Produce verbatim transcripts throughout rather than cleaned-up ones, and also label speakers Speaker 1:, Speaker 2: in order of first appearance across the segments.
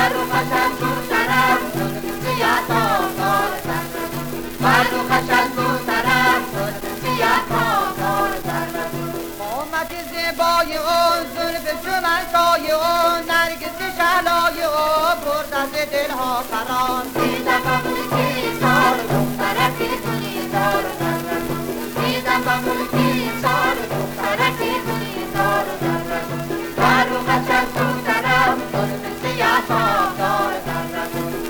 Speaker 1: فرخش از تو طرف سیاه تابدار سرزد فرخش از تو طرف سیاه تابدار سرزد قامت زیبای اون زلف چمنکای اون نرگس شهلای اون برد از دلها قرار دیدم با ملکی سار دخترکی گلیزار سرزد دیدم با ملکی سار دخترکی گلیزار سرزد فرخش از تو طرف زلف سیاه تابدار سرزد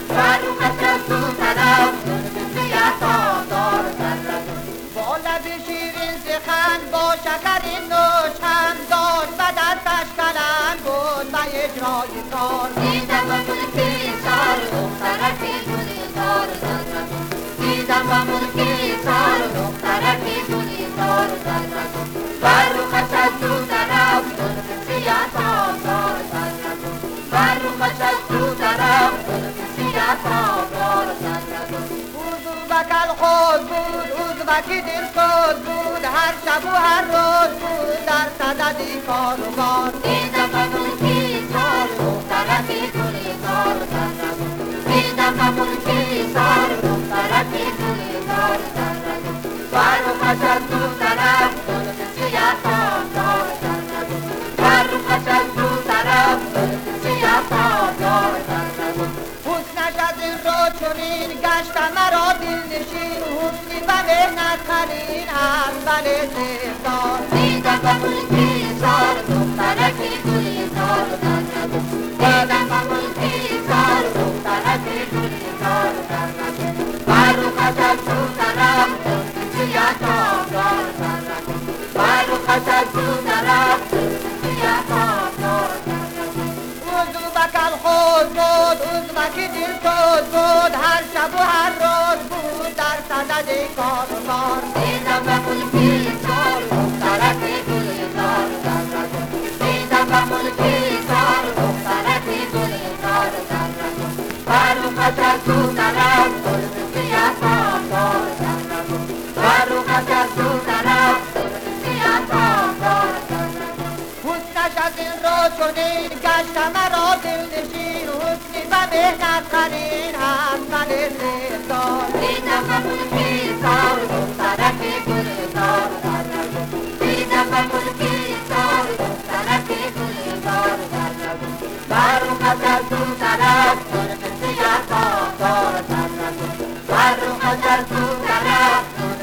Speaker 1: فرخش از تو طرف زلف سیاه تابدار سرزد با لب شیرین سخن با شکرین نوش هم داشت و دستش کلم بود و اجرای کار دیدم با ملکی سار دخترکی گلیزار سرزد دیدم با ملکی سار دخترکی گلیزار سرزد فرخش از تو طرف زلف سیاه تابدار سرزد فرخش از تو طرف زلف سیاه تابدار سرزد اوزبک الخود بود اوزبک دلسوز بود هر شب و هر روز بود در صددی کار و بار دیدم با ملکی سار دخترکی گلیزار سرزد دیدم با ملکی سار دخترکی گلیزار سرزد فرخش از تو طرف زلف سیاه تابدار سرزد فرخش از تو طرف زلف سیاه تابدار سرزد حسنش از این رو چنین گشت مرا دلنشین حسنی و مهنت خلین اول زهدار دیدم با ملکی سار دخترکی گلیزار سرزد دیدم با ملکی سار دخترکی گلیزار سرزد فرخش از تو طرف زلف سیاه تابدار سرزد فرخش از تو طرف زلف سیاه تابدار سرزد اوزبک الخود بود اوزبک دلسوز بود هر شب و هر روز بود در صدد کار و بار دیدم با ملکی سار دخترکی گلیزار سرزد دیدم با ملکی سار دخترکی گلیزار سرزد فرخش از تو طرف زلف سیاه تابدار سرزد فرخش از تو طرف زلف سیاه تابدار سرزد حسنش از این رو چنین گشت مرا دلنشین حسنی و مهنت خلین اول زهدار دیدم با ملکی سار دخترکی گلیزار سرزد دیدم با ملکی سار دخترکی گلیزار سرزد فرخش از تو طرف زلف سیاه تابدار سرزد فرخش از تو طرف